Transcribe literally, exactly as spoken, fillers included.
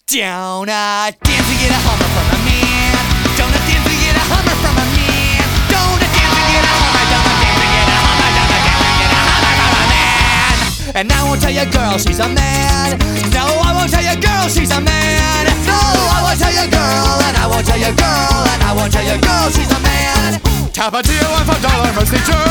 Donut dance to get a hummer from a man. Donut dance to get a hummer from a man. Donut dance to get a hummer. Donut dance to get a hummer. Donut dance to get a hummer from a man. And I won't tell your girl she's a man. No, I won't tell your girl she's a man. No, I won't tell your girl, and I won't tell your girl, and I won't tell your girl she's a man. Tap a deal one for dollar, must be true.